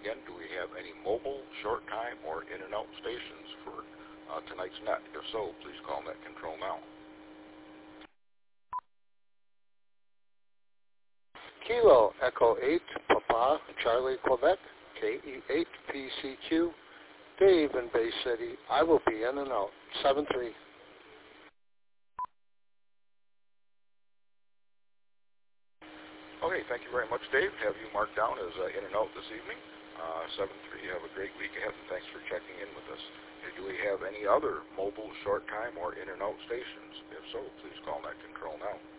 again, do we have any mobile, short time, or in and out stations for tonight's net? If so, please call net control now. Kilo Echo 8 Papa Charlie Quebec KE8 PCQ Dave in Bay City. I will be in and out. 7-3. Okay, thank you very much, Dave. Have you marked down as in and out this evening. 7-3. Have a great week ahead, and thanks for checking in with us. Do we have any other mobile, short time, or in and out stations? If so, please call net control now.